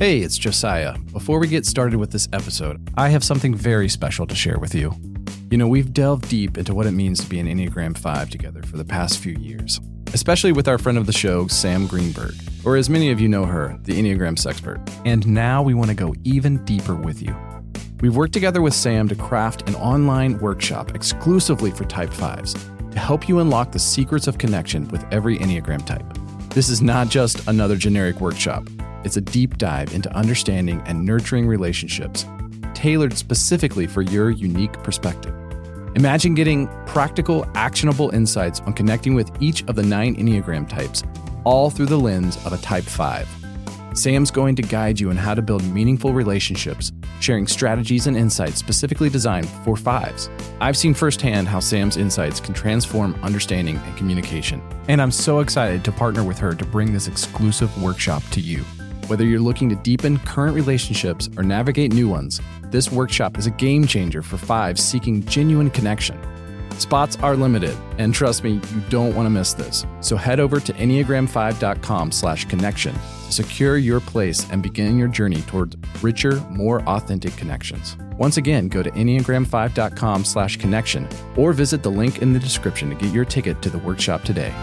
Hey, it's Josiah. Before we get started with this episode, I have something very special to share with you. You know, we've delved deep into what it means to be an Enneagram 5 together for the past few years, especially with our friend of the show, Sam Greenberg, or as many of you know her, the Enneagram Sexpert. And now we want to go even deeper with you. We've worked together with Sam to craft an online workshop exclusively for Type 5s to help you unlock the secrets of connection with every Enneagram type. This is not just another generic workshop. It's a deep dive into understanding and nurturing relationships, tailored specifically for your unique perspective. Imagine getting practical, actionable insights on connecting with each of the 9 Enneagram types, all through the lens of a Type 5. Sam's going to guide you on how to build meaningful relationships, sharing strategies and insights specifically designed for 5s. I've seen firsthand how Sam's insights can transform understanding and communication, and I'm so excited to partner with her to bring this exclusive workshop to you. Whether you're looking to deepen current relationships or navigate new ones, this workshop is a game changer for 5s seeking genuine connection. Spots are limited, and trust me, you don't want to miss this. So head over to Enneagram5.com/connection to secure your place and begin your journey toward richer, more authentic connections. Once again, go to Enneagram5.com/connection or visit the link in the description to get your ticket to the workshop today.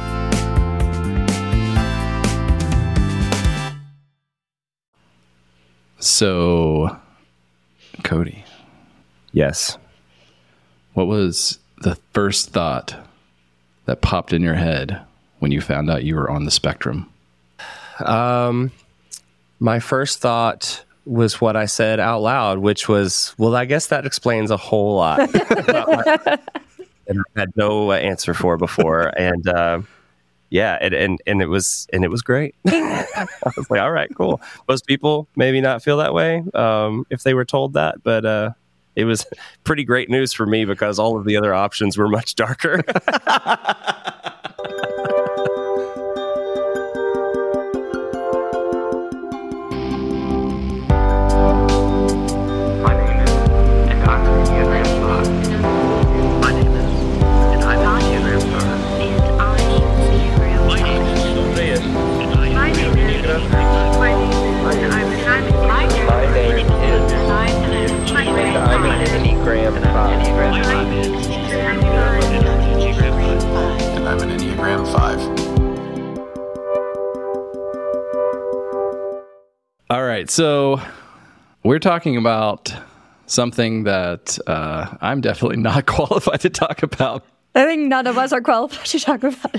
So, Cody. Yes. What was the first thought that popped in your head when you found out you were on the spectrum? My first thought was what I said out loud, which was, well, I guess that explains a whole lot. And I had no answer for before. And, and it was great. I was like, all right, cool. Most people maybe not feel that way if they were told that, but it was pretty great news for me because all of the other options were much darker. I'm an Enneagram 5. All right, so we're talking about something that I'm definitely not qualified to talk about. I think none of us are qualified to talk about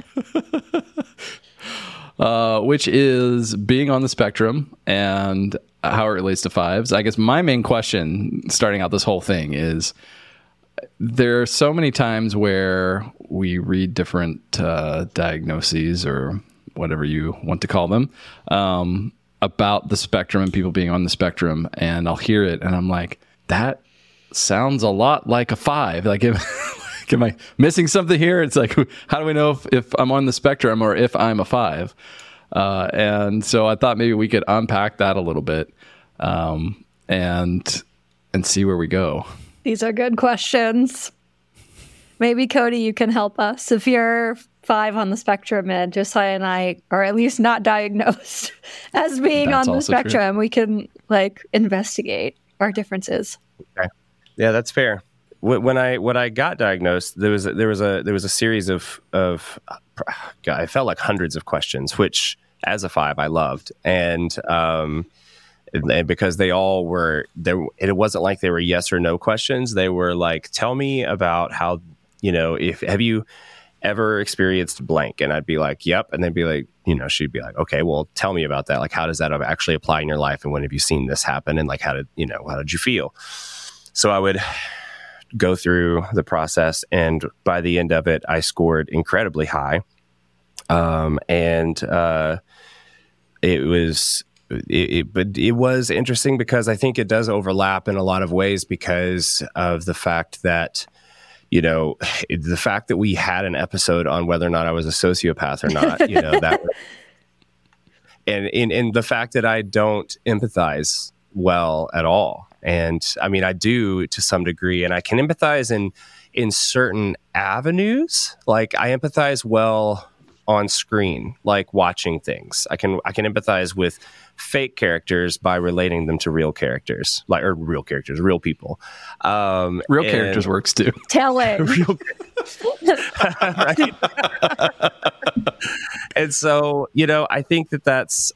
it. Which is being on the spectrum and how it relates to 5s. I guess my main question starting out this whole thing is, there are so many times where we read different diagnoses or whatever you want to call them about the spectrum and people being on the spectrum, and I'll hear it and I'm like, that sounds a lot like a 5. Like, am I missing something here? It's like, how do we know if I'm on the spectrum or if I'm a 5? And so I thought maybe we could unpack that a little bit and see where we go. These are good questions. Maybe, Cody, you can help us. If you're 5 on the spectrum and Josiah and I are at least not diagnosed as being on the spectrum, we can investigate our differences. Okay. Yeah, that's fair. When I got diagnosed, there was a series of I felt like hundreds of questions, which as a 5 I loved, and because they all were there, it wasn't like they were yes or no questions. They were like, tell me about how, have you ever experienced blank? And I'd be like, yep. And they'd be like, she'd be like, okay, well, tell me about that. Like, how does that actually apply in your life? And when have you seen this happen? And like, how did you feel? So I would go through the process, and by the end of it, I scored incredibly high. It was interesting because I think it does overlap in a lot of ways because of the fact that, the fact that we had an episode on whether or not I was a sociopath or not, that, and the fact that I don't empathize well at all. And I mean, I do to some degree, and I can empathize in certain avenues. Like I empathize well on screen, like watching things. I can empathize with fake characters by relating them to real characters, real people. Real characters works too. Tell it. Right? And so, I think that's,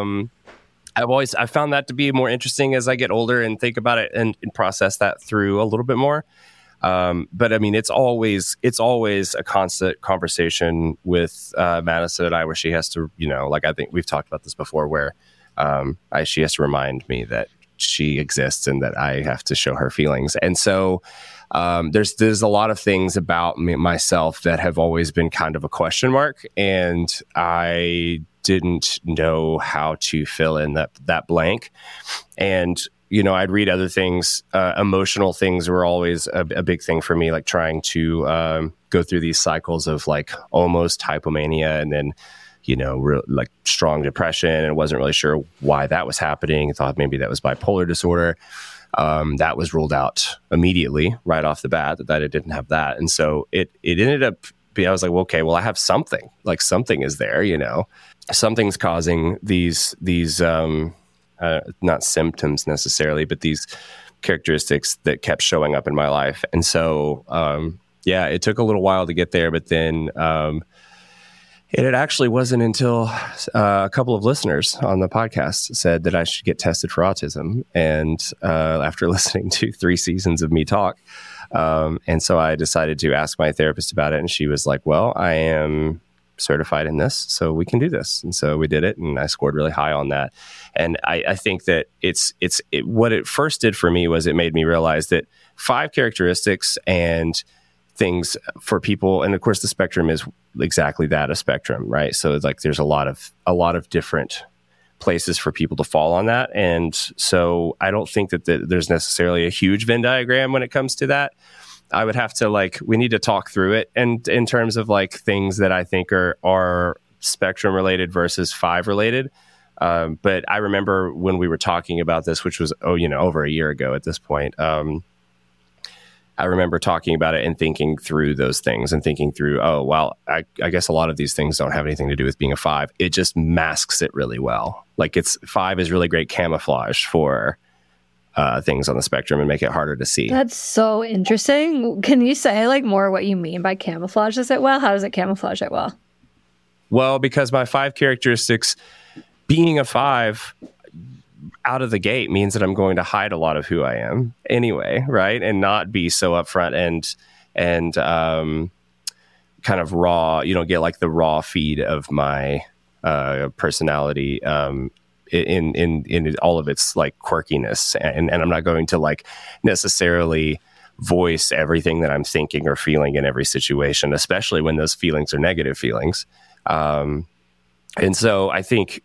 I found that to be more interesting as I get older and think about it and process that through a little bit more. But I mean, it's always a constant conversation with Madison and I, where she has to, I think we've talked about this before, where she has to remind me that she exists and that I have to show her feelings. And so there's a lot of things about myself that have always been kind of a question mark, and I didn't know how to fill in that blank. And I'd read other things. Emotional things were always a big thing for me, like trying to go through these cycles of like almost hypomania, and then like strong depression, and wasn't really sure why that was happening. I thought maybe that was bipolar disorder. That was ruled out immediately right off the bat, that I didn't have that. And so it ended up being, I was like, well, okay, well, I have something. Like something is there, something's causing these not symptoms necessarily, but these characteristics that kept showing up in my life. And so, it took a little while to get there, but then it actually wasn't until a couple of listeners on the podcast said that I should get tested for autism. And after listening to 3 seasons of me talk, and so I decided to ask my therapist about it, and she was like, well, I am certified in this, so we can do this. And so we did it, and I scored really high on that. And I think that what it first did for me was it made me realize that 5 characteristics and things for people, and of course the spectrum is exactly that, a spectrum, right? So it's like there's a lot of different places for people to fall on that. And so I don't think that there's necessarily a huge Venn diagram when it comes to that. I would have to we need to talk through it, and in terms of things that I think are spectrum related versus 5 related. But I remember when we were talking about this, which was over a year ago at this point. I remember talking about it and thinking through those things and thinking through, I guess a lot of these things don't have anything to do with being a 5. It just masks it really well. 5 is really great camouflage for things on the spectrum and make it harder to see. That's so interesting. Can you say more what you mean by camouflages it well? How does it camouflage it well? Well, because my 5 characteristics, being a 5 out of the gate, means that I'm going to hide a lot of who I am anyway, right? And not be so upfront and kind of raw, get the raw feed of my personality in all of its quirkiness, and I'm not going to necessarily voice everything that I'm thinking or feeling in every situation, especially when those feelings are negative feelings. And so I think,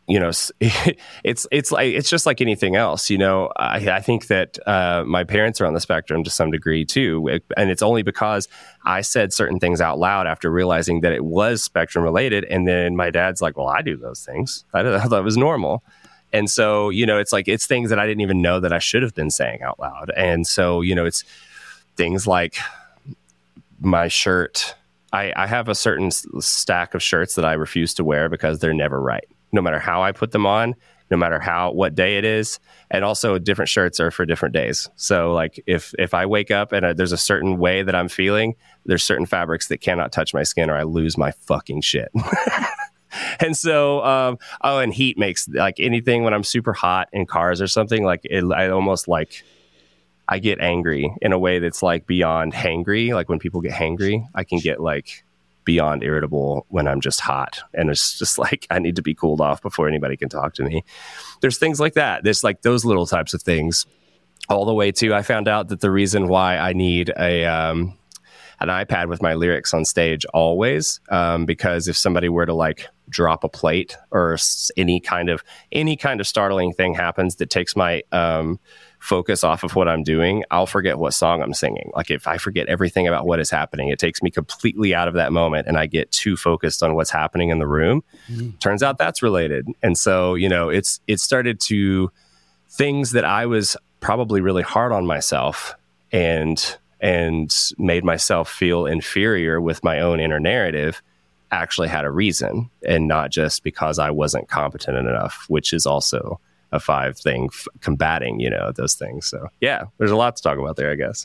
it's just like anything else. I think that my parents are on the spectrum to some degree too. And it's only because I said certain things out loud after realizing that it was spectrum related. And then my dad's like, well, I do those things. I thought it was normal. And so, it's things that I didn't even know that I should have been saying out loud. And so, it's things like my shirt. I have a certain stack of shirts that I refuse to wear because they're never right. No matter how I put them on, no matter what day it is. And also different shirts are for different days. So if I wake up and there's a certain way that I'm feeling, there's certain fabrics that cannot touch my skin or I lose my fucking shit. And so, and heat makes anything when I'm super hot in cars or something, I almost I get angry in a way that's beyond hangry. When people get hangry, I can get beyond irritable when I'm just hot. And it's just I need to be cooled off before anybody can talk to me. There's things like that. There's those little types of things, all the way to I found out that the reason why I need an iPad with my lyrics on stage always, because if somebody were to drop a plate or any kind of startling thing happens that takes my focus off of what I'm doing, I'll forget what song I'm singing. If I forget everything about what is happening, it takes me completely out of that moment and I get too focused on what's happening in the room. Turns out that's related. And so, it started to things that I was probably really hard on myself and made myself feel inferior with my own inner narrative. actually had a reason and not just because I wasn't competent enough, which is also a 5 thing, combating, those things. So yeah, there's a lot to talk about there, I guess.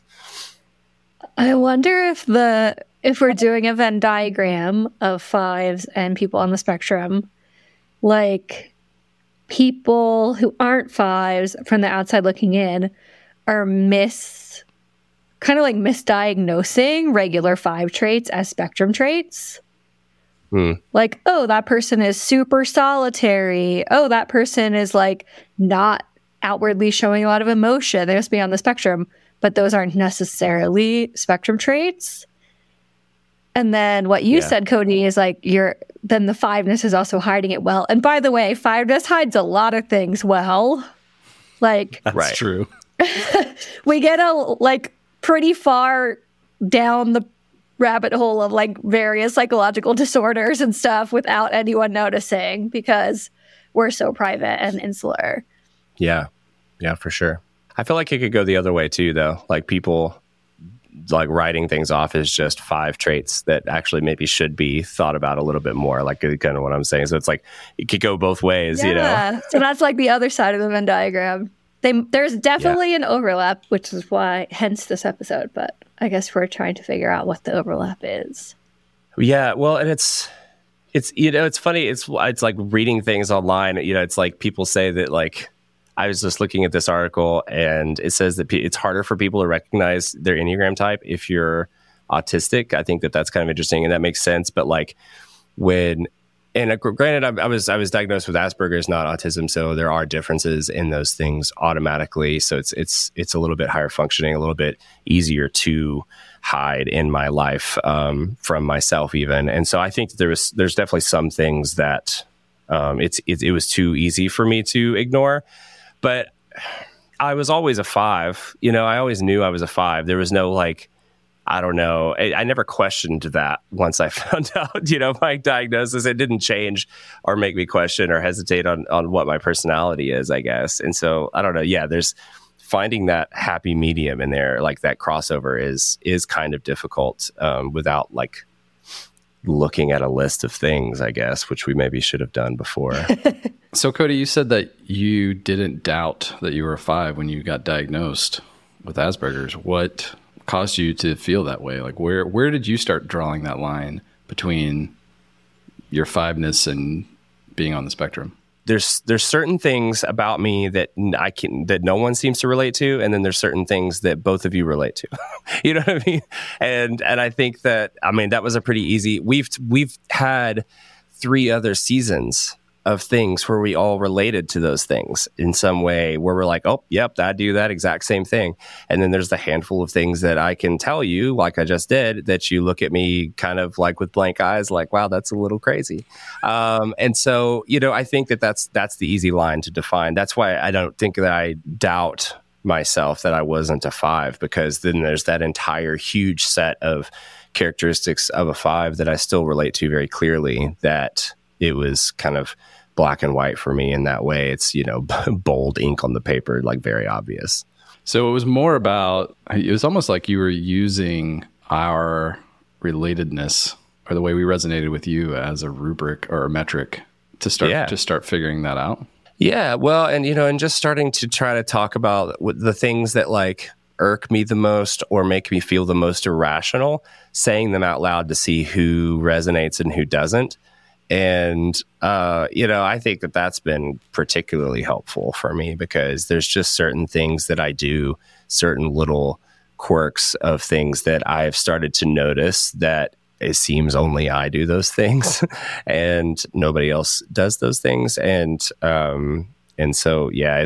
I wonder if we're doing a Venn diagram of 5s and people on the spectrum, like people who aren't 5s from the outside looking in are kind of like misdiagnosing regular 5 traits as spectrum traits. Like, oh, that person is super solitary. Oh, that person is like not outwardly showing a lot of emotion. They must be on the spectrum, but those aren't necessarily spectrum traits. And then what you said, Cody, is like then the 5ness is also hiding it well. And by the way, 5ness hides a lot of things well. Like, that's true. We get pretty far down the rabbit hole of like various psychological disorders and stuff without anyone noticing because we're so private and insular. Yeah, for sure. I feel like it could go the other way too, though. Like people like writing things off as just 5 traits that actually maybe should be thought about a little bit more, like kind of what I'm saying. So it's like it could go both ways, So that's like the other side of the Venn diagram. There's definitely an overlap, which is why, hence this episode. But I guess we're trying to figure out what the overlap is. Yeah, well, and it's it's funny. It's like reading things online. It's like people say that, like, I was just looking at this article and it says that it's harder for people to recognize their Enneagram type if you're autistic. I think that's kind of interesting and that makes sense. But like granted, I was diagnosed with Asperger's, not autism, so there are differences in those things automatically. So it's a little bit higher functioning, a little bit easier to hide in my life from myself even. And so I think there's definitely some things that it was too easy for me to ignore. But I was always a 5. I always knew I was a 5. There was no like, I don't know. I never questioned that once I found out, my diagnosis. It didn't change or make me question or hesitate on what my personality is, I guess. And so, I don't know. Yeah, there's finding that happy medium in there, like that crossover is kind of difficult without like looking at a list of things, I guess, which we maybe should have done before. So, Cody, you said that you didn't doubt that you were a 5 when you got diagnosed with Asperger's. What caused you to feel that way? Like, where did you start drawing that line between your 5ness and being on the spectrum? There's certain things about me that that no one seems to relate to, and then there's certain things that both of you relate to. You know what I mean? And I think that that was a pretty easy. We've had 3 other seasons of things where we all related to those things in some way, where we're like, oh, yep, I do that exact same thing. And then there's the handful of things that I can tell you, like I just did, that you look at me kind of like with blank eyes, like, wow, that's a little crazy. And so, I think that's the easy line to define. That's why I don't think that I doubt myself that I wasn't a 5, because then there's that entire huge set of characteristics of a 5 that I still relate to very clearly, that it was kind of black and white for me in that way. It's, bold ink on the paper, like very obvious. So it was almost like you were using our relatedness or the way we resonated with you as a rubric or a metric to start figuring that out. Yeah. Well, and just starting to try to talk about the things that like irk me the most or make me feel the most irrational, saying them out loud to see who resonates and who doesn't. And, I think that that's been particularly helpful for me, because there's just certain things that I do, certain little quirks of things that I've started to notice that it seems only I do those things and nobody else does those things. And so, yeah,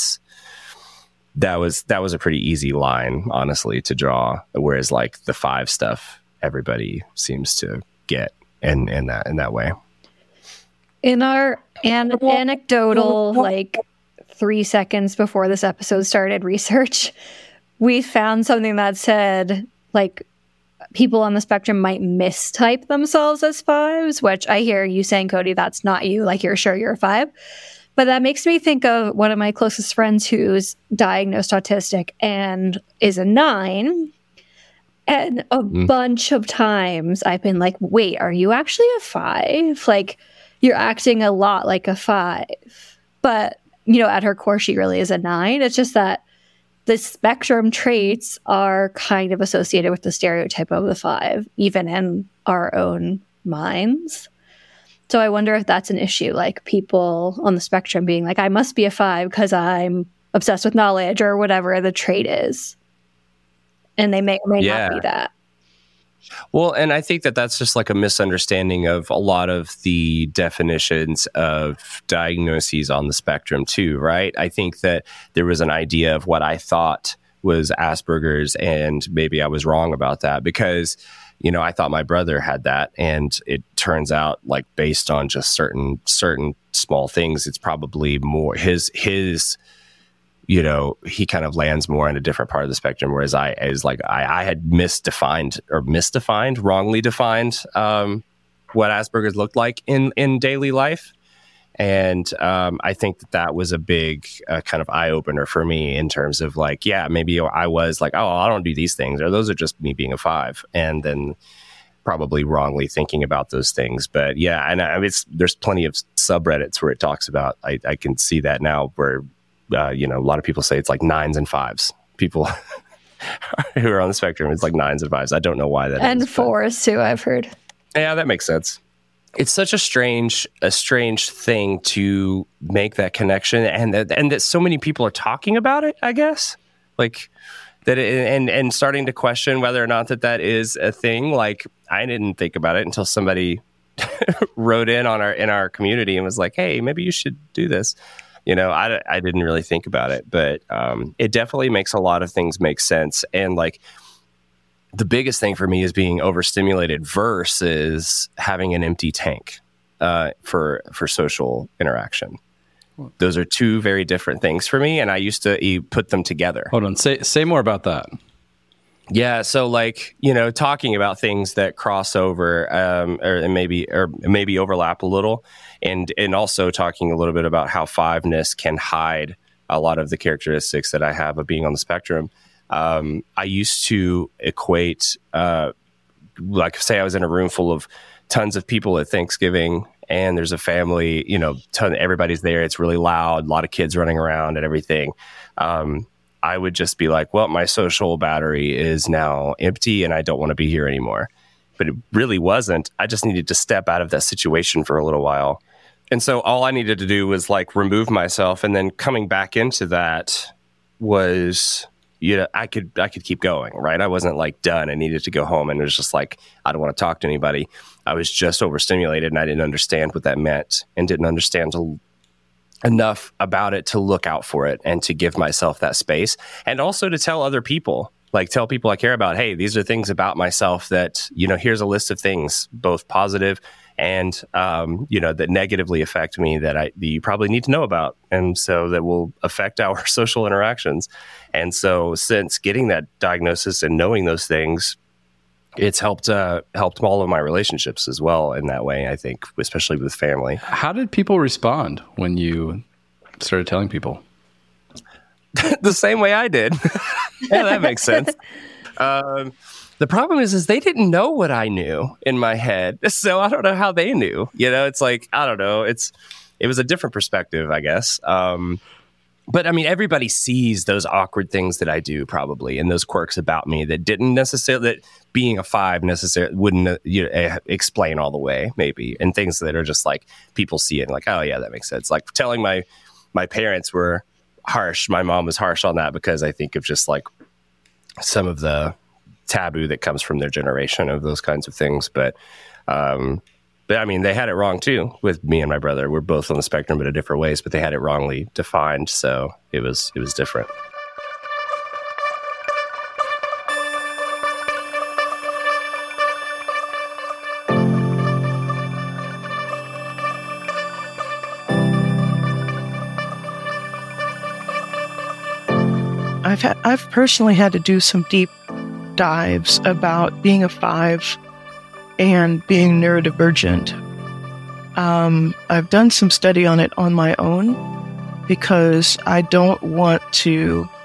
that was a pretty easy line, honestly, to draw. Whereas like the 5 stuff, everybody seems to get in that way. In our anecdotal, like 3 seconds before this episode started research, we found something that said like people on the spectrum might mistype themselves as 5s, which I hear you saying, Cody, that's not you. Like, you're sure you're a 5. But that makes me think of one of my closest friends who's diagnosed autistic and is a 9. And a bunch of times I've been like, wait, are you actually a 5? Like, you're acting a lot like a 5. But, at her core, she really is a 9. It's just that the spectrum traits are kind of associated with the stereotype of the 5, even in our own minds. So I wonder if that's an issue, like people on the spectrum being like, I must be a 5 because I'm obsessed with knowledge or whatever the trait is. And they may or may not be that. Well, and I think that that's just like a misunderstanding of a lot of the definitions of diagnoses on the spectrum too, right? I think that there was an idea of what I thought was Asperger's, and maybe I was wrong about that because, I thought my brother had that, and it turns out, like, based on just certain small things, it's probably more his he kind of lands more in a different part of the spectrum, whereas I had wrongly defined what Asperger's looked like in daily life. And I think that was a big kind of eye-opener for me in terms of like, yeah, maybe I was like, oh, I don't do these things, or those are just me being a 5. And then probably wrongly thinking about those things. But yeah, and there's plenty of subreddits where it talks about, I can see that now where, a lot of people say it's like 9s and 5s. People who are on the spectrum, it's like 9s and 5s. I don't know why that is. And 4s too, I've heard. Yeah, that makes sense. It's such a strange thing to make that connection, and that so many people are talking about it, I guess. Like that, and starting to question whether or not that is a thing. Like, I didn't think about it until somebody wrote in our community and was like, "Hey, maybe you should do this." I didn't really think about it, but it definitely makes a lot of things make sense. And like, the biggest thing for me is being overstimulated versus having an empty tank for social interaction. Those are two very different things for me, and I used to put them together. Hold on, say more about that. Yeah, so like, talking about things that cross over or maybe overlap a little, and also talking a little bit about how 5-ness can hide a lot of the characteristics that I have of being on the spectrum. I used to equate, like, say I was in a room full of tons of people at Thanksgiving, and there's a family, everybody's there. It's really loud, a lot of kids running around and everything. I would just be like, well, my social battery is now empty and I don't want to be here anymore. But it really wasn't. I just needed to step out of that situation for a little while. And so all I needed to do was like remove myself, and then coming back into that was, I could keep going, right? I wasn't like done. I needed to go home, and it was just like, I don't want to talk to anybody. I was just overstimulated, and I didn't understand what that meant, and didn't understand enough about it to look out for it and to give myself that space, and also to tell other people, like tell people I care about, hey, these are things about myself that, here's a list of things, both positive and, that negatively affect me that you probably need to know about. And so that will affect our social interactions. And so since getting that diagnosis and knowing those things, it's helped all of my relationships as well in that way, I think, especially with family. How did people respond when you started telling people? The same way I did. Yeah, that makes sense. The problem is they didn't know what I knew in my head. So I don't know how they knew. It's like, I don't know. It was a different perspective, I guess. But I mean, everybody sees those awkward things that I do probably, and those quirks about me that didn't necessarily, that being a 5 necessarily wouldn't explain all the way, maybe, and things that are just like people see it and like, oh yeah, that makes sense. Like telling my parents were harsh. My mom was harsh on that because I think of just like some of the taboo that comes from their generation of those kinds of things. But I mean, they had it wrong too with me and my brother. We're both on the spectrum, but in different ways, but they had it wrongly defined. So it was different. I've personally had to do some deep dives about being a 5 and being neurodivergent. I've done some study on it on my own because I don't want to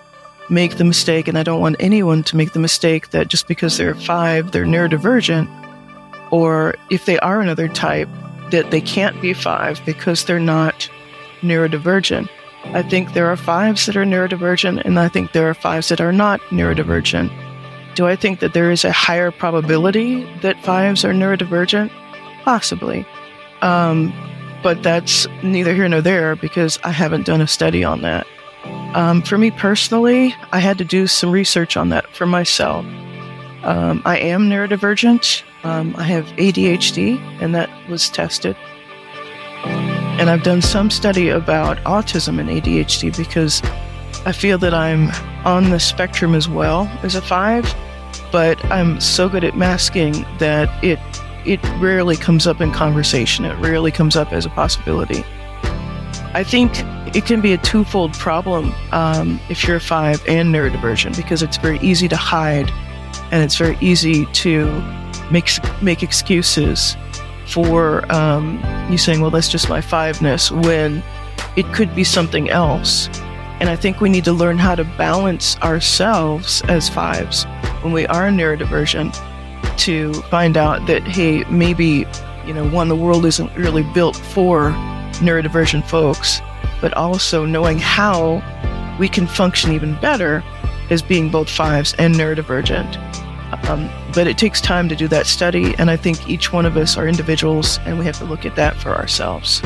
make the mistake, and I don't want anyone to make the mistake that just because they're 5, they're neurodivergent, or if they are another type, that they can't be 5 because they're not neurodivergent. I think there are 5s that are neurodivergent, and I think there are 5s that are not neurodivergent. Do I think that there is a higher probability that 5s are neurodivergent? Possibly. But that's neither here nor there because I haven't done a study on that. For me personally, I had to do some research on that for myself. I am neurodivergent. I have ADHD, and that was tested. And I've done some study about autism and ADHD because I feel that I'm on the spectrum as well as a 5, but I'm so good at masking that it rarely comes up in conversation. It rarely comes up as a possibility. I think it can be a twofold problem if you're a 5 and neurodivergent because it's very easy to hide and it's very easy to make excuses for you saying, well, that's just my 5-ness, when it could be something else. And I think we need to learn how to balance ourselves as 5s when we are neurodivergent to find out that, hey, maybe, one, the world isn't really built for neurodivergent folks, but also knowing how we can function even better as being both 5s and neurodivergent. But it takes time to do that study, and I think each one of us are individuals, and we have to look at that for ourselves.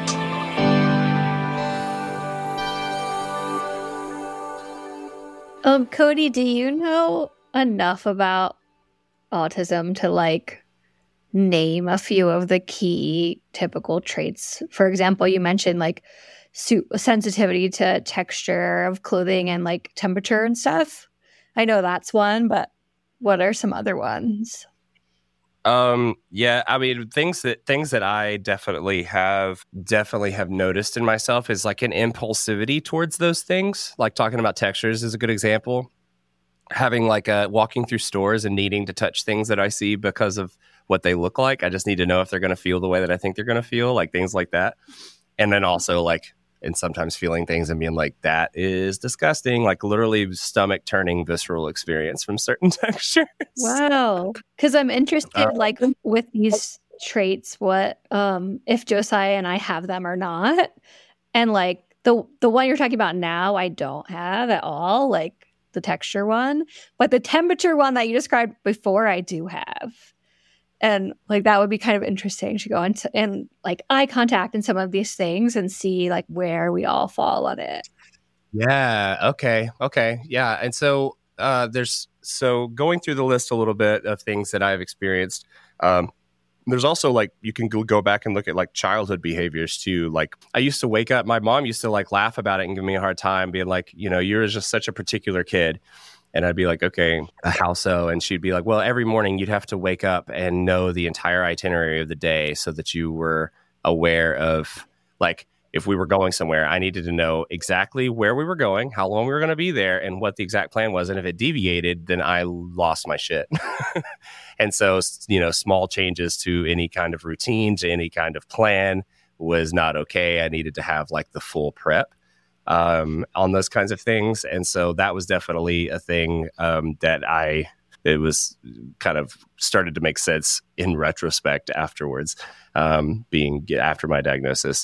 Cody, do you know enough about autism to name a few of the key typical traits? For example, you mentioned sensitivity to texture of clothing and temperature and stuff. I know that's one, but what are some other ones? Yeah, I mean, things that I definitely have noticed in myself is an impulsivity towards those things. Like talking about textures is a good example. Having walking through stores and needing to touch things that I see because of what they look like. I just need to know if they're going to feel the way that I think they're going to feel, things like that. And then also and sometimes feeling things and being that is disgusting, literally stomach turning visceral experience from certain textures. Wow. Because I'm interested with these traits, what if Josiah and I have them or not. And the one you're talking about now, I don't have at all, the texture one, but the temperature one that you described before, I do have. And that would be kind of interesting to go into and eye contact and some of these things and see where we all fall on it. Yeah. Okay. Yeah. And so so going through the list a little bit of things that I've experienced. There's also you can go back and look at childhood behaviors too. I used to wake up, my mom used to laugh about it and give me a hard time being you're just such a particular kid. And I'd be okay, how so? And she'd be well, every morning you'd have to wake up and know the entire itinerary of the day so that you were aware of, if we were going somewhere, I needed to know exactly where we were going, how long we were going to be there, and what the exact plan was. And if it deviated, then I lost my shit. And so, small changes to any kind of routine, to any kind of plan was not okay. I needed to have the full prep on those kinds of things. And so that was definitely a thing it was kind of started to make sense in retrospect afterwards, after my diagnosis.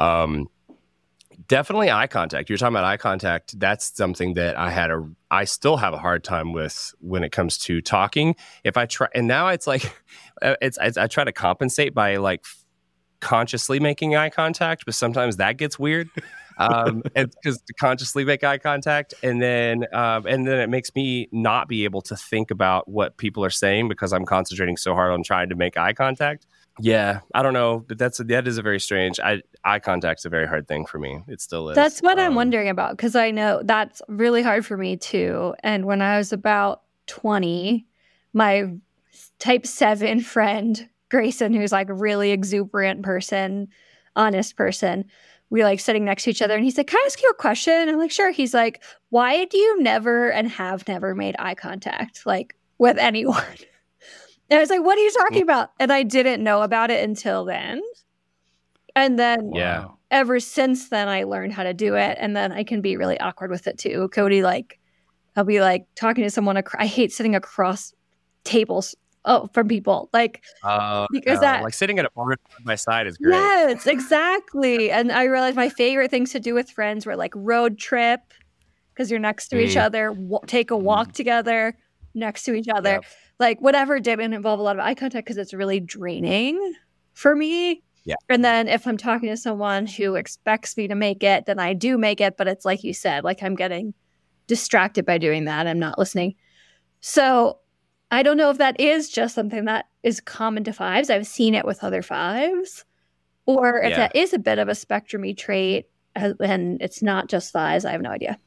Definitely eye contact. You're talking about eye contact. That's something that I still have a hard time with when it comes to talking. If I try, and now it's I try to compensate by consciously making eye contact, but sometimes that gets weird. Because to consciously make eye contact, and then it makes me not be able to think about what people are saying because I'm concentrating so hard on trying to make eye contact. Yeah, I don't know, but that is a very strange. Eye contact's a very hard thing for me. It still is. That's what I'm wondering about, because I know that's really hard for me too. And when I was about 20, my type 7 friend Grayson, who's a really exuberant person, honest person, we sitting next to each other, and he's can I ask you a question? And I'm sure. He's why do you never and have never made eye contact with anyone? And I was what are you talking about? And I didn't know about it until then. And then ever since then, I learned how to do it. And then I can be really awkward with it too. Cody I'll be like talking to someone. I hate sitting across tables from people, like because that like sitting at a bar by my side is great. Yes, exactly. And I realized my favorite things to do with friends were like road trip, because you're next to each other, take a walk together next to each other, like whatever didn't involve a lot of eye contact, because it's really draining for me. Yeah. And then if I'm talking to someone who expects me to make it, then I do make it. But it's like you said, like I'm getting distracted by doing that. I'm not listening. So I don't know if that is just something that is common to fives. I've seen it with other fives. Or if that is a bit of a spectrum-y trait and it's not just fives. I have no idea.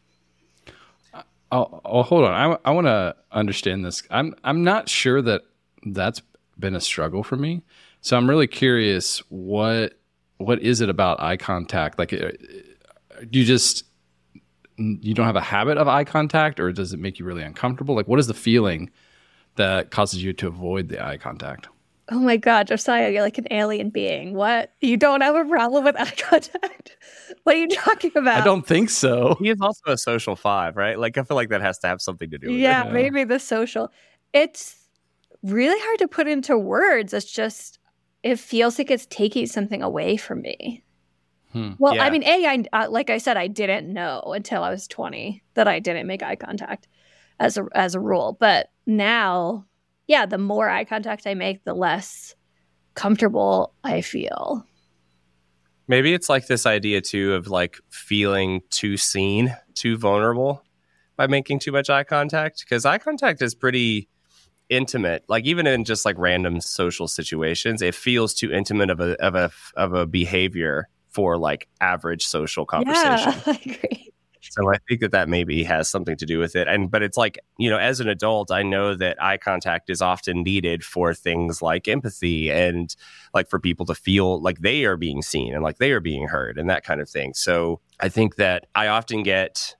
Oh, hold on. I want to understand this. I'm not sure that that's been a struggle for me. So I'm really curious, what is it about eye contact? Like, you don't have a habit of eye contact, or does it make you really uncomfortable? Like, what is the feeling that causes you to avoid the eye contact? Oh my God, Josiah, you're like an alien being. What? You don't have a problem with eye contact? What are you talking about? I don't think so. He is also a social five, right? Like, I feel like that has to have something to do with it. Yeah, maybe the social. It's really hard to put into words. It's just, it feels like it's taking something away from me. Well, I mean, like I said, I didn't know until I was 20 that I didn't make eye contact as a rule. But now, the more eye contact I make, the less comfortable I feel. Maybe it's like this idea too of like feeling too seen, too vulnerable by making too much eye contact, because eye contact is pretty intimate. Like even in just like random social situations, it feels too intimate of a behavior for like average social conversation. Yeah, I agree. So I think that maybe has something to do with it. But it's like, as an adult, I know that eye contact is often needed for things like empathy and like for people to feel like they are being seen and like they are being heard and that kind of thing. So I think that I often get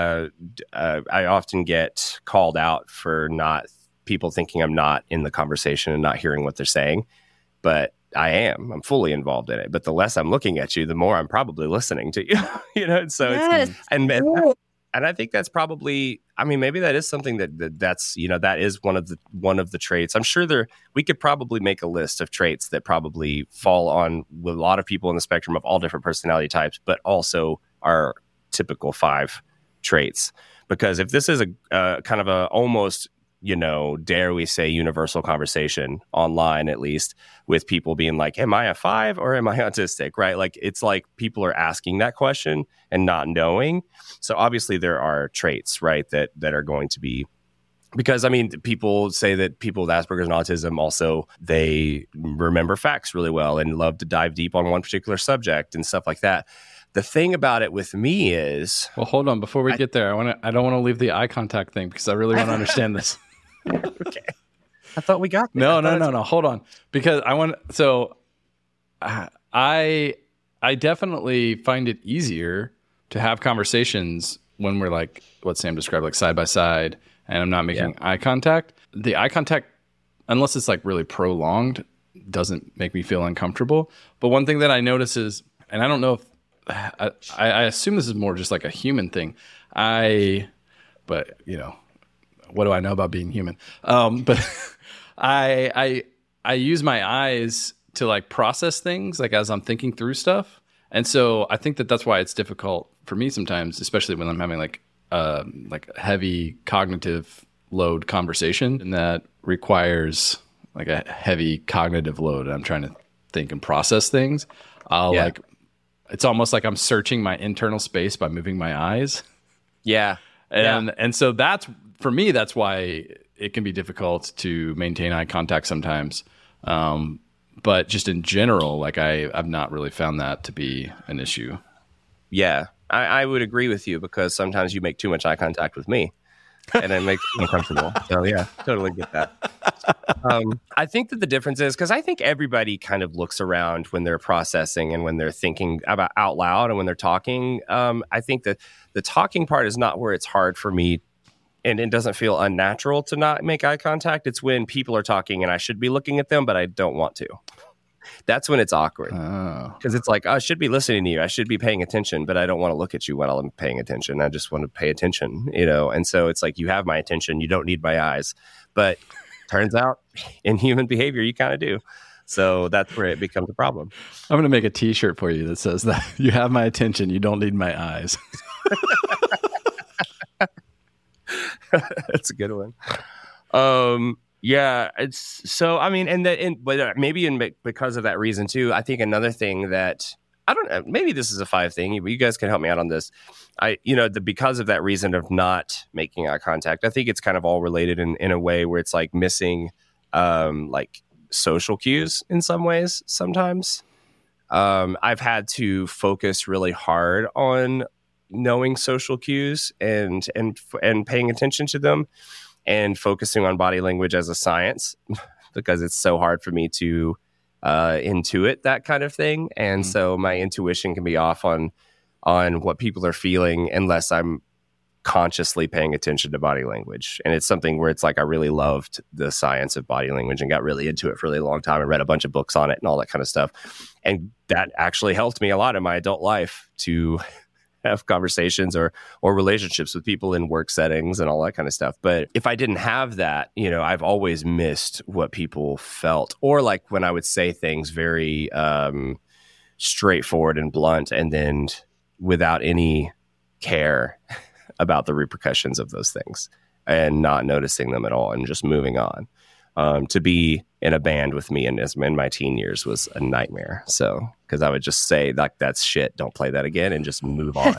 called out for not people thinking I'm not in the conversation and not hearing what they're saying. But I'm fully involved in it. But the less I'm looking at you, the more I'm probably listening to you, So yes. And I think that's probably, I mean, maybe that is something that's, that is one of the traits. I'm sure we could probably make a list of traits that probably fall on a lot of people in the spectrum of all different personality types, but also are typical five traits. Because if this is a kind of a almost, dare we say universal conversation online, at least with people being like, am I a five or am I autistic? Right. Like, it's like people are asking that question and not knowing. So obviously there are traits, right, that are going to be, because I mean, people say that people with Asperger's and autism also, they remember facts really well and love to dive deep on one particular subject and stuff like that. The thing about it with me is, well, hold on, before we get there, I don't want to leave the eye contact thing because I really want to understand this. Okay. I thought we got there. No. Hold on. Because I definitely find it easier to have conversations when we're like what Sam described, like side by side, and I'm not making eye contact. The eye contact, unless it's like really prolonged, doesn't make me feel uncomfortable. But one thing that I notice is, and I don't know if I assume this is more just like a human thing. But what do I know about being human? But I use my eyes to like process things, like as I'm thinking through stuff. And so I think that's why it's difficult for me sometimes, especially when I'm having like a heavy cognitive load conversation, and that requires like a heavy cognitive load. And I'm trying to think and process things. It's almost like I'm searching my internal space by moving my eyes. Yeah. And so that's, for me, that's why it can be difficult to maintain eye contact sometimes. But just in general, like I've not really found that to be an issue. Yeah, I would agree with you, because sometimes you make too much eye contact with me and it makes me uncomfortable. So yeah, totally get that. I think that the difference is, because I think everybody kind of looks around when they're processing and when they're thinking about out loud and when they're talking. I think that the talking part is not where it's hard for me, and it doesn't feel unnatural to not make eye contact. It's when people are talking and I should be looking at them, but I don't want to. That's when it's awkward. Because it's like, I should be listening to you. I should be paying attention, but I don't want to look at you while I'm paying attention. I just want to pay attention, And so it's like, you have my attention. You don't need my eyes. But turns out in human behavior, you kind of do. So that's where it becomes a problem. I'm going to make a t-shirt for you that says that you have my attention. You don't need my eyes. That's a good one. Yeah, it's so, I mean, but maybe because of that reason too, I think another thing that, I don't know, maybe this is a 5 thing, you guys can help me out on this. Because of that reason of not making eye contact, I think it's kind of all related in a way where it's like missing, like social cues in some ways. Sometimes, I've had to focus really hard on knowing social cues and paying attention to them and focusing on body language as a science because it's so hard for me to intuit that kind of thing. And so my intuition can be off on what people are feeling unless I'm consciously paying attention to body language. And it's something where it's like I really loved the science of body language and got really into it for a really long time and read a bunch of books on it and all that kind of stuff. And that actually helped me a lot in my adult life to have conversations or relationships with people in work settings and all that kind of stuff. But if I didn't have that, I've always missed what people felt, or like when I would say things very straightforward and blunt and then without any care about the repercussions of those things and not noticing them at all and just moving on. To be in a band with me in my teen years was a nightmare. So, because I would just say like, that's shit, don't play that again, and just move on.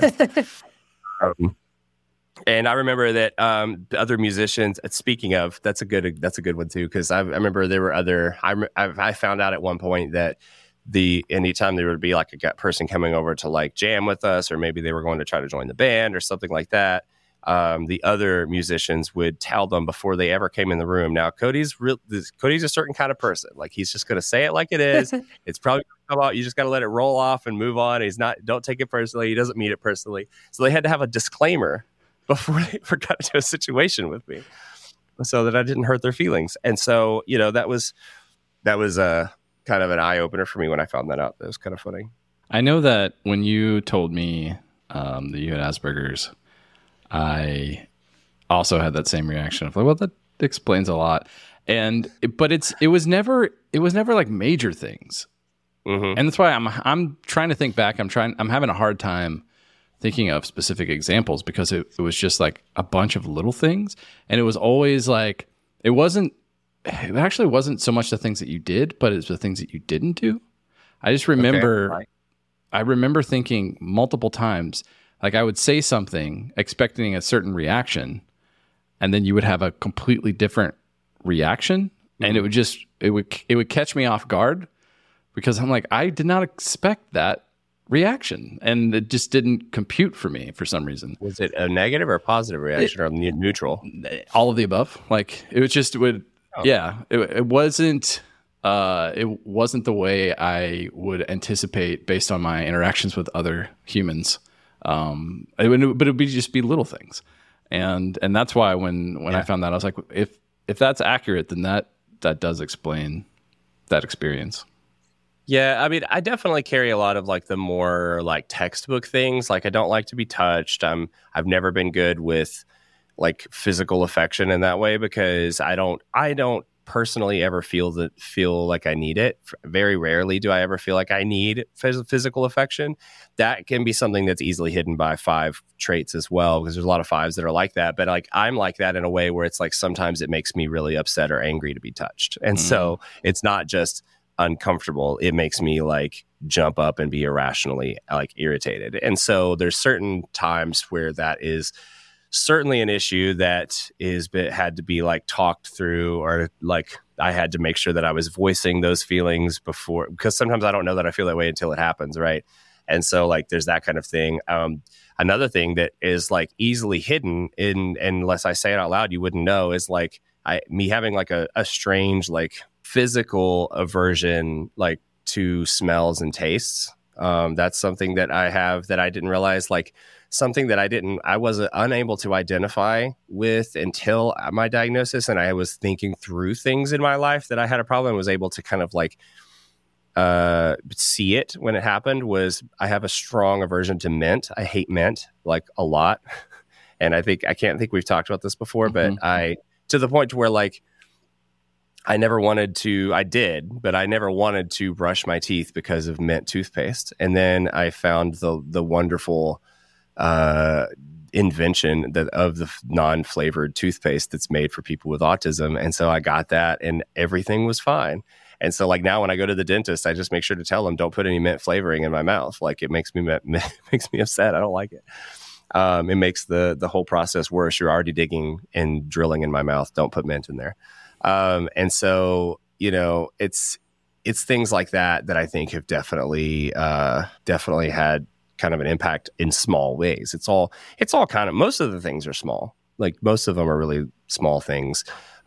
And I remember that other musicians, speaking of, that's a good one too, because I remember there were I found out at one point that anytime there would be like a person coming over to like jam with us, or maybe they were going to try to join the band or something like that, the other musicians would tell them before they ever came in the room. Now, Cody's a certain kind of person. Like, he's just going to say it like it is. It's probably going to come out. You just got to let it roll off and move on. Don't take it personally. He doesn't mean it personally. So they had to have a disclaimer before they ever got into a situation with me so that I didn't hurt their feelings. And so, that was a kind of an eye opener for me when I found that out. That was kind of funny. I know that when you told me that you had Asperger's, I also had that same reaction of like, well, that explains a lot. But it was never like major things. Mm-hmm. And that's why I'm trying to think back. I'm having a hard time thinking of specific examples because it was just like a bunch of little things. And it was always like, it actually wasn't so much the things that you did, but it's the things that you didn't do. I just remember, okay. I remember thinking multiple times, like I would say something expecting a certain reaction, and then you would have a completely different reaction. Mm-hmm. And it would catch me off guard because I'm like, I did not expect that reaction, and it just didn't compute for me for some reason. Was it a negative or a positive reaction, or neutral? All of the above. Like it wasn't the way I would anticipate based on my interactions with other humans. But it would just be little things, and that's why when I found that, I was like, if that's accurate, then that does explain that experience. Yeah, I mean, I definitely carry a lot of like the more like textbook things. Like, I don't like to be touched. I've never been good with like physical affection in that way because I don't personally ever feel like I need it. Very rarely do I ever feel like I need physical affection. That can be something that's easily hidden by 5 traits as well, because there's a lot of 5s that are like that. But like, I'm like that in a way where it's like sometimes it makes me really upset or angry to be touched. And so it's not just uncomfortable, it makes me like jump up and be irrationally like irritated. And so there's certain times where that is certainly an issue that had to be like talked through, or like I had to make sure that I was voicing those feelings before, because sometimes I don't know that I feel that way until it happens, right? And so like there's that kind of thing. Another thing that is like easily hidden unless I say it out loud, you wouldn't know, is like me having like a strange like physical aversion like to smells and tastes. That's something that I have that I didn't realize, like something that I was unable to identify with until my diagnosis. And I was thinking through things in my life that I had a problem, was able to kind of like see it when it happened was I have a strong aversion to mint. I hate mint like a lot. And I can't think we've talked about this before, but to the point to where like, I never wanted to brush my teeth because of mint toothpaste. And then I found the wonderful invention of the non-flavored toothpaste that's made for people with autism. And so I got that and everything was fine. And so like now when I go to the dentist, I just make sure to tell them, don't put any mint flavoring in my mouth. Like it makes me upset. I don't like it. It makes the whole process worse. You're already digging and drilling in my mouth. Don't put mint in there. And so, it's things like that I think have definitely had kind of an impact in small ways. It's all kind of, most of the things are small. Like most of them are really small things,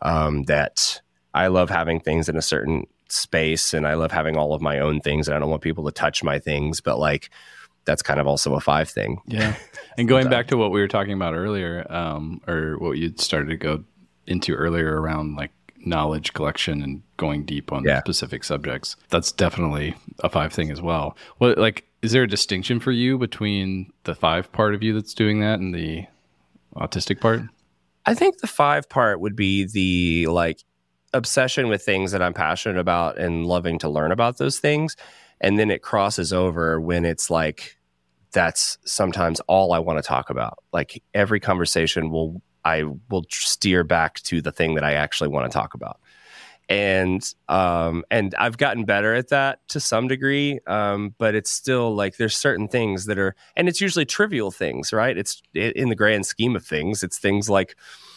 that I love having things in a certain space and I love having all of my own things and I don't want people to touch my things, but like, that's kind of also a 5 thing. Yeah. And going back to what we were talking about earlier, or what you started to go into earlier around like knowledge collection and going deep on specific subjects, that's definitely a 5 thing as well. Well, like, is there a distinction for you between the 5 part of you that's doing that and the autistic part? I think the 5 part would be the like obsession with things that I'm passionate about and loving to learn about those things. And then it crosses over when it's like, that's sometimes all I want to talk about. Like every conversation I will steer back to the thing that I actually want to talk about. And I've gotten better at that to some degree. But it's still like, there's certain things that are, and it's usually trivial things, right? It's in the grand scheme of things. It's things like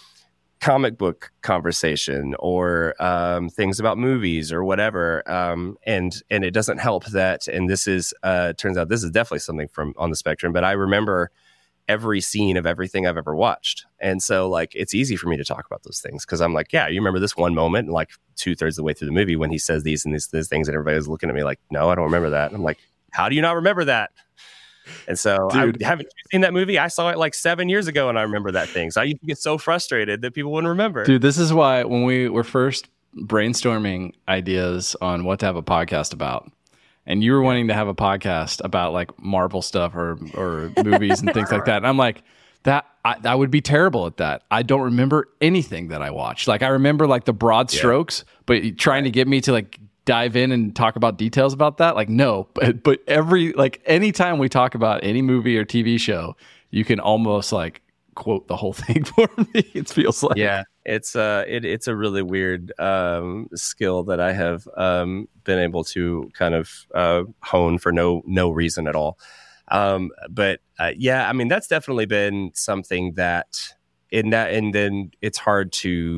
comic book conversation or things about movies or whatever. And it doesn't help that, and this is, turns out this is definitely something from on the spectrum, but I remember every scene of everything I've ever watched. And so like, it's easy for me to talk about those things because I'm like, yeah, you remember this one moment, and like 2/3 of the way through the movie when he says these and these things, and everybody's looking at me like, no, I don't remember that. And I'm like, how do you not remember that? And so, haven't you seen that movie? I saw it like 7 years ago and I remember that thing. So I used to get so frustrated that people wouldn't remember. Dude, this is why when we were first brainstorming ideas on what to have a podcast about, and you were wanting to have a podcast about like Marvel stuff or movies and things like that. And I'm like, I would be terrible at that. I don't remember anything that I watched. Like I remember like the broad strokes, but trying to get me to like dive in and talk about details about that, like no, but anytime we talk about any movie or TV show, you can almost like quote the whole thing for me. It feels like, it's a really weird skill that I have been able to kind of hone for no reason at all. But I mean that's definitely been something that. And then it's hard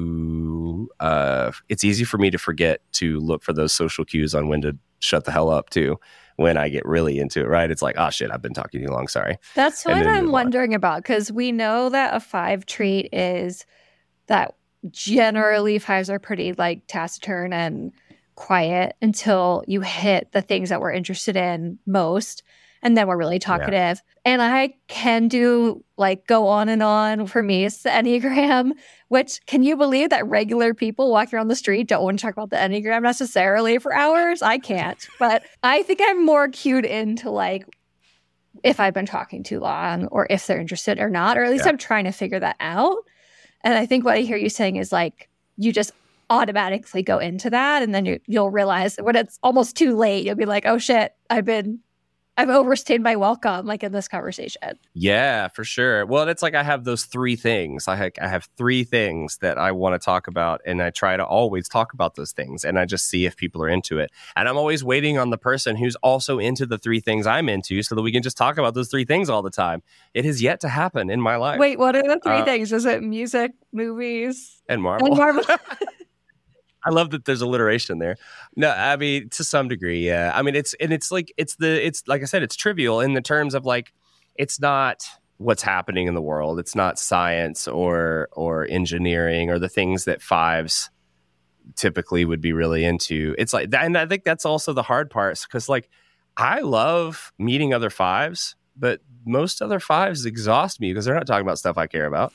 to, it's easy for me to forget to look for those social cues on when to shut the hell up too, when I get really into it, right? It's like, oh shit, I've been talking too long, sorry. That's what I'm wondering about, because we know that a 5 trait is that generally 5s are pretty like taciturn and quiet until you hit the things that we're interested in most. And then we're really talkative. Yeah. And I can do like go on and on. For me, it's the Enneagram, which can you believe that regular people walking around the street don't want to talk about the Enneagram necessarily for hours? I can't. But I think I'm more cued into like if I've been talking too long or if they're interested or not, or at least I'm trying to figure that out. And I think what I hear you saying is like you just automatically go into that. And then you'll realize when it's almost too late, you'll be like, oh shit, I've overstayed my welcome, like in this conversation. Yeah, for sure. Well, it's like I have those 3 things. I have 3 things that I want to talk about, and I try to always talk about those things, and I just see if people are into it. And I'm always waiting on the person who's also into the 3 things I'm into so that we can just talk about those 3 things all the time. It has yet to happen in my life. Wait, what are the 3 things? Is it music, movies? And Marvel. I love that there's alliteration there. No, I mean, to some degree, yeah. I mean, it's like I said, it's trivial in the terms of like, it's not what's happening in the world. It's not science or engineering or the things that 5s typically would be really into. It's like that, and I think that's also the hard part because like I love meeting other 5s, but most other 5s exhaust me because they're not talking about stuff I care about.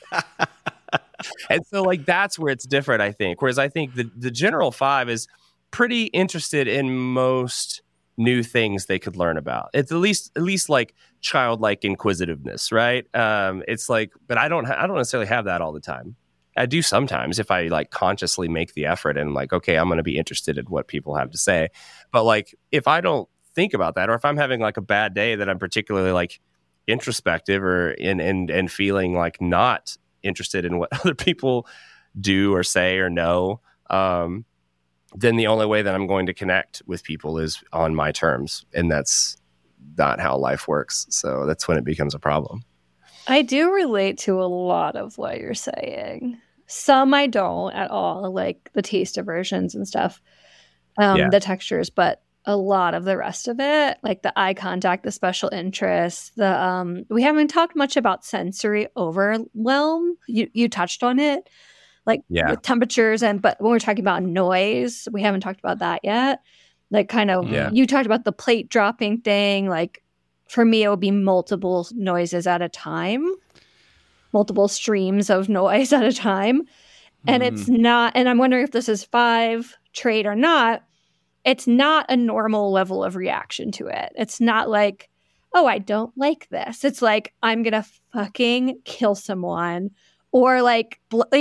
And so like that's where it's different, I think. Whereas I think the general 5 is pretty interested in most new things they could learn about. It's at least like childlike inquisitiveness, right? It's like, but I don't necessarily have that all the time. I do sometimes if I like consciously make the effort and like, okay, I'm going to be interested in what people have to say. But like, if I don't think about that, or if I'm having like a bad day that I'm particularly like introspective or and feeling like not interested in what other people do or say or know, then the only way that I'm going to connect with people is on my terms. And that's not how life works. So that's when it becomes a problem. I do relate to a lot of what you're saying. Some I don't at all, like the taste aversions and stuff, the textures, but a lot of the rest of it, like the eye contact, the special interests, we haven't talked much about sensory overwhelm. You touched on it, like with temperatures, but when we're talking about noise, we haven't talked about that yet. Like kind of, you talked about the plate dropping thing, like for me, it would be multiple noises at a time, multiple streams of noise at a time. And it's not, and I'm wondering if this is 5 trait or not, it's not a normal level of reaction to it. It's not like, oh, I don't like this. It's like, I'm going to fucking kill someone, or like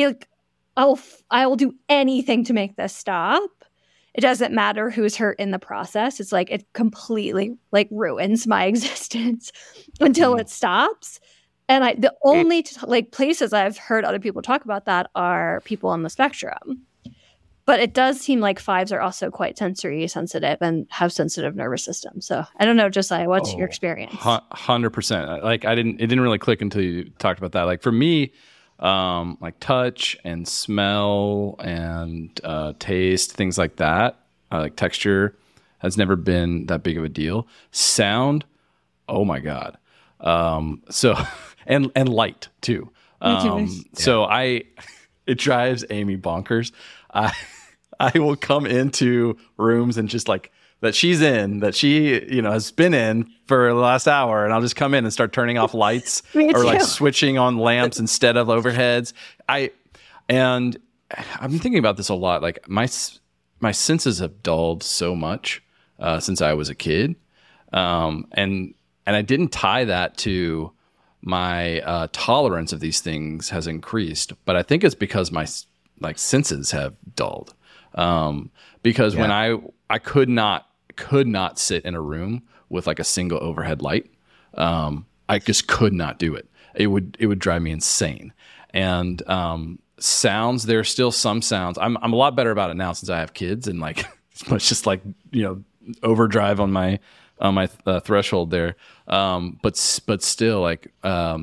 I will do anything to make this stop. It doesn't matter who's hurt in the process. It's like it completely like ruins my existence until it stops. And the only like places I've heard other people talk about that are people on the spectrum. But it does seem like 5s are also quite sensory sensitive and have sensitive nervous systems. So I don't know, Josiah, what's your experience? 100%. Like it didn't really click until you talked about that. Like for me, like touch and smell and taste, things like that, like texture has never been that big of a deal. Sound, oh my God. So and light too. So it drives Amy bonkers. I will come into rooms and just like that she has been in for the last hour, and I'll just come in and start turning off lights or like switching on lamps instead of overheads. I've been thinking about this a lot. Like my senses have dulled so much since I was a kid, and I didn't tie that to my tolerance of these things has increased, but I think it's because my like senses have dulled. Because when I could not sit in a room with like a single overhead light. I just could not do it. It would drive me insane. And sounds, there's still some sounds. I'm a lot better about it now since I have kids, and like it's just like, overdrive on my threshold there. But still like,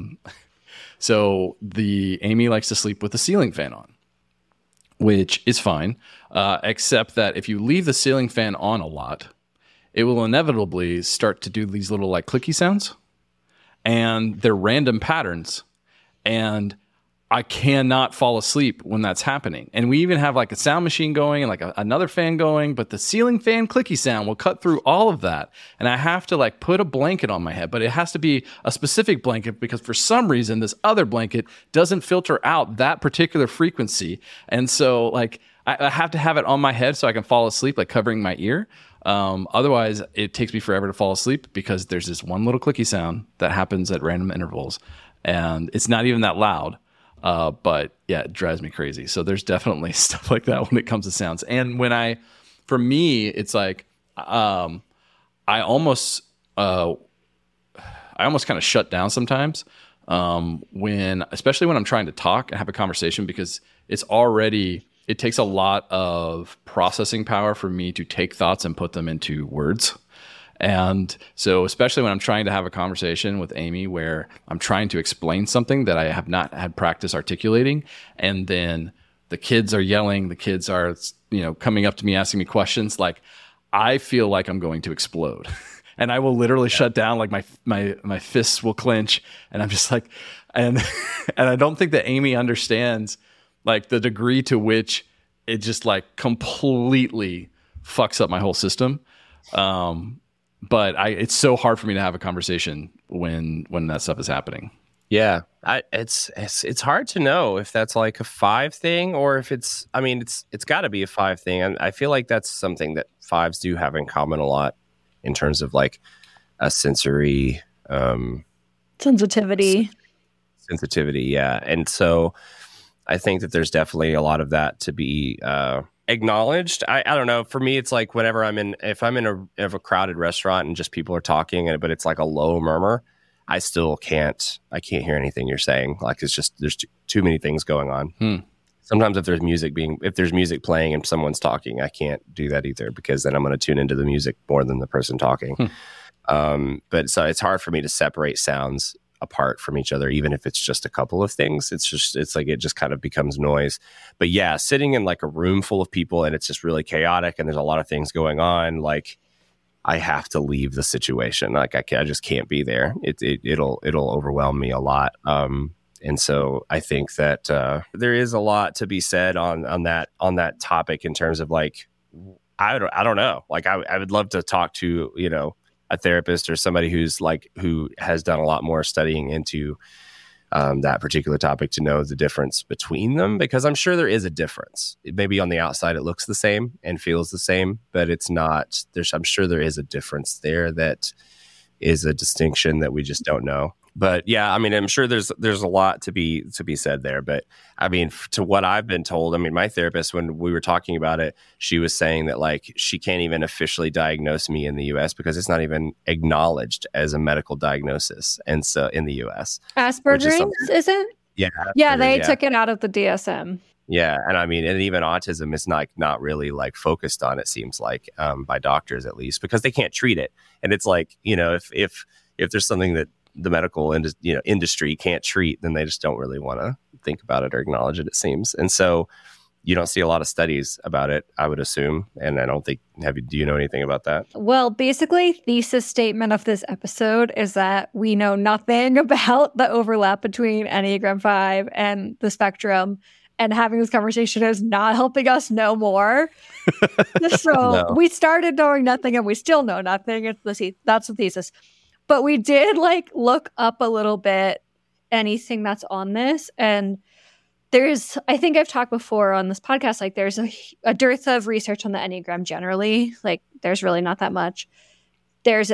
so Amy likes to sleep with the ceiling fan on, which is fine, except that if you leave the ceiling fan on a lot, it will inevitably start to do these little like clicky sounds, and they're random patterns, and I cannot fall asleep when that's happening. And we even have like a sound machine going and like another fan going, but the ceiling fan clicky sound will cut through all of that. And I have to like put a blanket on my head, but it has to be a specific blanket because for some reason this other blanket doesn't filter out that particular frequency. And so like I have to have it on my head so I can fall asleep, like covering my ear. Otherwise it takes me forever to fall asleep because there's this one little clicky sound that happens at random intervals, and it's not even that loud. But yeah, it drives me crazy. So there's definitely stuff like that when it comes to sounds. And for me, it's like, I almost kind of shut down sometimes, especially when I'm trying to talk and have a conversation, because it takes a lot of processing power for me to take thoughts and put them into words. And so especially when I'm trying to have a conversation with Amy where I'm trying to explain something that I have not had practice articulating, and then the kids are yelling, the kids are, coming up to me, asking me questions, like I feel like I'm going to explode. And I will literally shut down, like my fists will clench, and I'm just like, and I don't think that Amy understands like the degree to which it just like completely fucks up my whole system. But it's so hard for me to have a conversation when that stuff is happening. Yeah. It's hard to know if that's like a 5 thing or if it's got to be a 5 thing. And I feel like that's something that 5s do have in common a lot in terms of like a sensory sensitivity. Yeah. And so I think that there's definitely a lot of that to be acknowledged. I don't know. For me, it's like whenever if I'm in a crowded restaurant and just people are talking, but it's like a low murmur, I can't hear anything you're saying. Like it's just, there's too many things going on. Sometimes if there's music playing and someone's talking, I can't do that either because then I'm going to tune into the music more than the person talking. But so it's hard for me to separate sounds apart from each other, even if it's just a couple of things. It's like it just kind of becomes noise. But yeah, sitting in like a room full of people and it's just really chaotic and there's a lot of things going on, like I have to leave the situation. Like I just can't be there. It'll overwhelm me a lot. And so I think that there is a lot to be said on that topic in terms of like I don't know. Like I would love to talk to, you know, a therapist or somebody who has done a lot more studying into that particular topic to know the difference between them, because I'm sure there is a difference. Maybe on the outside it looks the same and feels the same, but it's not. I'm sure there is a difference there that is a distinction that we just don't know. But yeah, I mean, I'm sure there's a lot to be said there. But I mean, to what I've been told, I mean, my therapist, when we were talking about it, she was saying that like she can't even officially diagnose me in the U.S. because it's not even acknowledged as a medical diagnosis, and so in the U.S. Asperger's isn't? Yeah. Yeah, they took it out of the DSM. Yeah, and I mean, and even autism is not really like focused on. It seems like by doctors at least, because they can't treat it, and it's like, you know, if there's something that the medical industry can't treat, then they just don't really want to think about it or acknowledge it, it seems. And so you don't see a lot of studies about it, I would assume. And I don't think, do you know anything about that? Well, basically, thesis statement of this episode is that we know nothing about the overlap between Enneagram 5 and the spectrum. And having this conversation is not helping us know more. So we started knowing nothing and we still know nothing. That's the thesis. But we did like look up a little bit anything that's on this. And I think I've talked before on this podcast, like there's a dearth of research on the Enneagram generally. Like there's really not that much. There's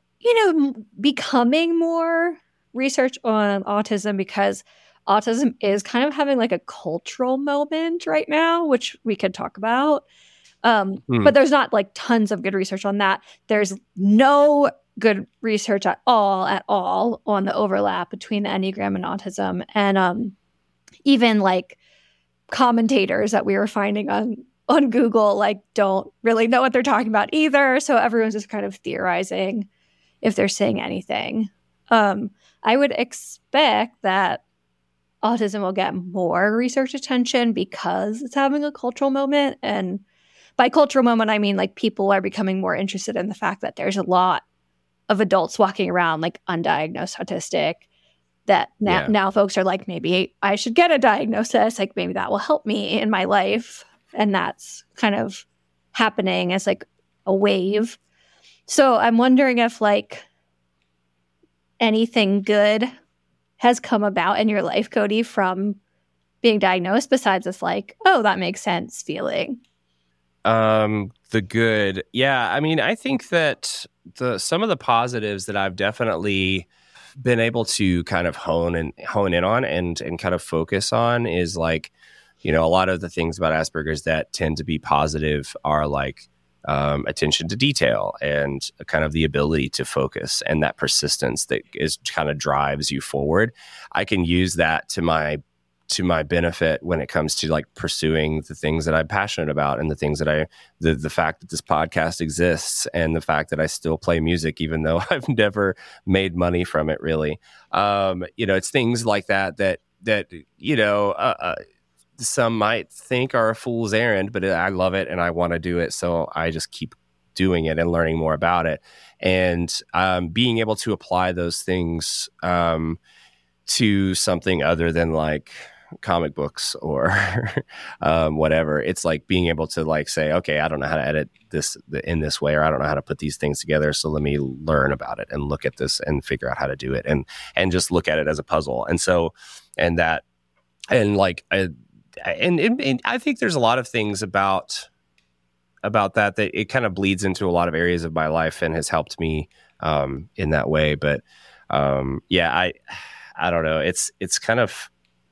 becoming more research on autism because autism is kind of having like a cultural moment right now, which we could talk about. But there's not like tons of good research on that. There's no good research at all on the overlap between the Enneagram and autism. And even like commentators that we were finding on Google like don't really know what they're talking about either. So everyone's just kind of theorizing if they're saying anything. I would expect that autism will get more research attention because it's having a cultural moment. And by cultural moment, I mean like people are becoming more interested in the fact that there's a lot of adults walking around like undiagnosed autistic, that now folks are like, maybe I should get a diagnosis. Like maybe that will help me in my life. And that's kind of happening as like a wave. So I'm wondering if like anything good has come about in your life, Cody, from being diagnosed besides this like, oh, that makes sense feeling. The good. Yeah. I mean, I think that some of the positives that I've definitely been able to kind of hone in on and kind of focus on is like, you know, a lot of the things about Asperger's that tend to be positive are like attention to detail and kind of the ability to focus and that persistence that is kind of drives you forward. I can use that to my benefit when it comes to like pursuing the things that I'm passionate about and the things that the fact that this podcast exists and the fact that I still play music, even though I've never made money from it really. You know, it's things like that, you know, some might think are a fool's errand, but I love it and I want to do it. So I just keep doing it and learning more about it and being able to apply those things to something other than like comic books or whatever. It's like being able to like say, okay, I don't know how to edit this in this way, or I don't know how to put these things together. So let me learn about it and look at this and figure out how to do it, and just look at it as a puzzle. And so, and I think there's a lot of things about that it kind of bleeds into a lot of areas of my life and has helped me in that way. But I don't know. It's kind of,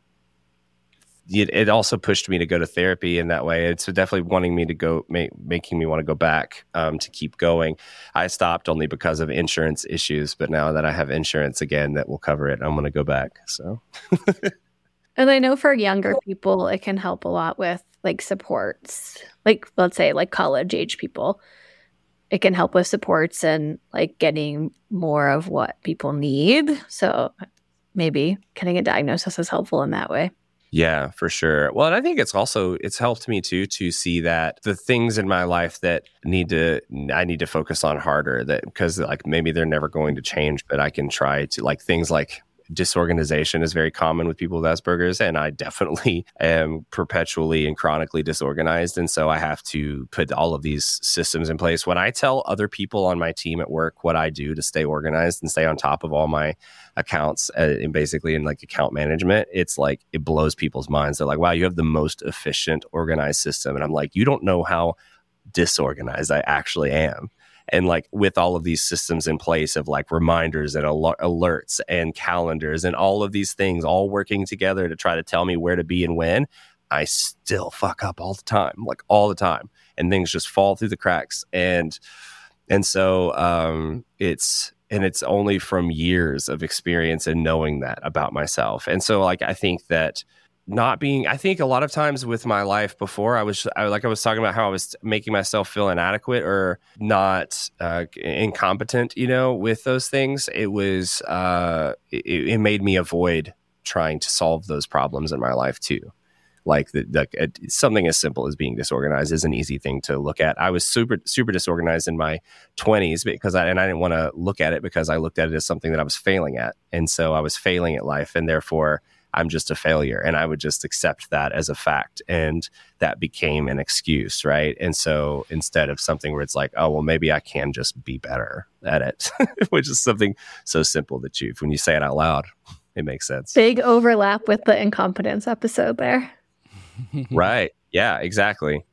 it also pushed me to go to therapy in that way. It's definitely wanting me to go, making me want to go back to keep going. I stopped only because of insurance issues, but now that I have insurance again that will cover it, I'm going to go back. So, and I know for younger people, it can help a lot with like supports, like let's say like college age people. It can help with supports and like getting more of what people need. So maybe getting a diagnosis is helpful in that way. Yeah, for sure. Well, and I think it's helped me too to see that the things in my life that I need to focus on harder, that because like maybe they're never going to change, but I can try to, like things like disorganization is very common with people with Asperger's, and I definitely am perpetually and chronically disorganized. And so I have to put all of these systems in place. When I tell other people on my team at work what I do to stay organized and stay on top of all my accounts and basically in like account management, it's like it blows people's minds. They're like, wow, you have the most efficient organized system. And I'm like, you don't know how disorganized I actually am. And like with all of these systems in place of like reminders and alerts and calendars and all of these things all working together to try to tell me where to be and when, I still fuck up all the time, like all the time. And things just fall through the cracks. And so it's only from years of experience and knowing that about myself. And so like, I think that I think a lot of times with my life before, I was talking about how I was making myself feel inadequate or not incompetent, with those things. It was, it made me avoid trying to solve those problems in my life too. Like something as simple as being disorganized is an easy thing to look at. I was super, super disorganized in my 20s because I didn't want to look at it because I looked at it as something that I was failing at. And so I was failing at life, and therefore I'm just a failure, and I would just accept that as a fact. And that became an excuse, right? And so instead of something where it's like, oh, well, maybe I can just be better at it, which is something so simple that when you say it out loud, it makes sense. Big overlap with the incompetence episode there. Right. Yeah, exactly.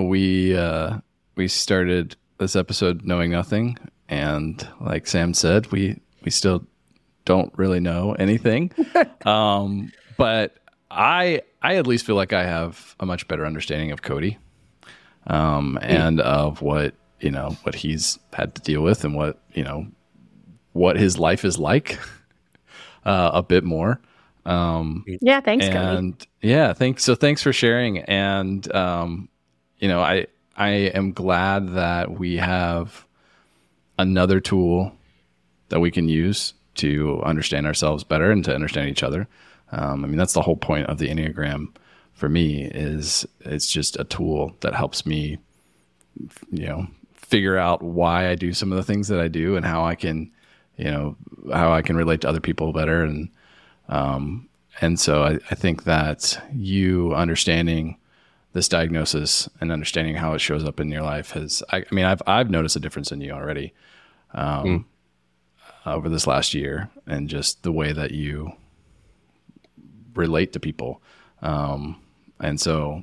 We started this episode knowing nothing. And like Sam said, we still don't really know anything. But I at least feel like I have a much better understanding of Cody, and of what he's had to deal with and what his life is like, a bit more. Yeah. Thanks, Cody. Yeah, thanks for sharing. And, I am glad that we have another tool that we can use to understand ourselves better and to understand each other. That's the whole point of the Enneagram for me. Is it's just a tool that helps me, figure out why I do some of the things that I do and how I can relate to other people better. And so I think that you understanding this diagnosis and understanding how it shows up in your life I've noticed a difference in you already. Over this last year, and just the way that you relate to people. And so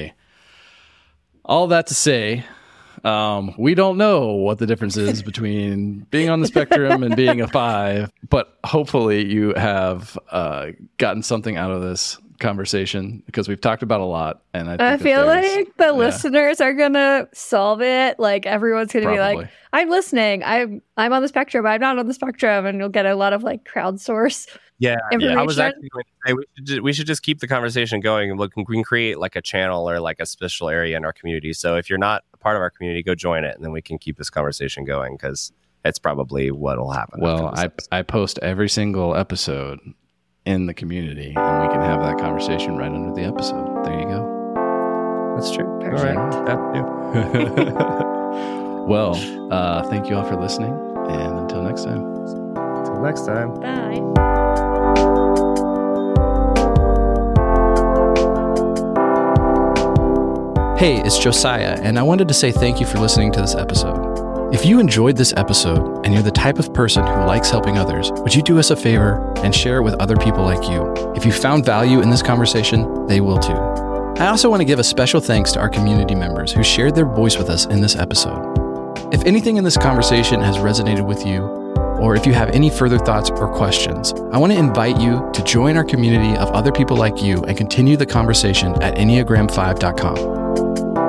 all that to say, we don't know what the difference is between being on the spectrum and being a 5, but hopefully you have gotten something out of this conversation, because we've talked about a lot, and I feel like the listeners are gonna solve it. Like everyone's gonna be like, I'm listening, I'm on the spectrum, I'm not on the spectrum, and you'll get a lot of like crowdsource information. I was actually going to say we should just keep the conversation going, and we can create like a channel or like a special area in our community. So if you're not a part of our community, go join it, and then we can keep this conversation going, because it's probably what will happen. Well, I post every single episode in the community, and we can have that conversation right under the episode. There you go. That's true. Perfect. All right. Well, thank you all for listening, and until next time. Until next time. Bye. Hey, it's Josiah, and I wanted to say thank you for listening to this episode. If you enjoyed this episode and you're the type of person who likes helping others, would you do us a favor and share it with other people like you? If you found value in this conversation, they will too. I also want to give a special thanks to our community members who shared their voice with us in this episode. If anything in this conversation has resonated with you, or if you have any further thoughts or questions, I want to invite you to join our community of other people like you and continue the conversation at Enneagram5.com.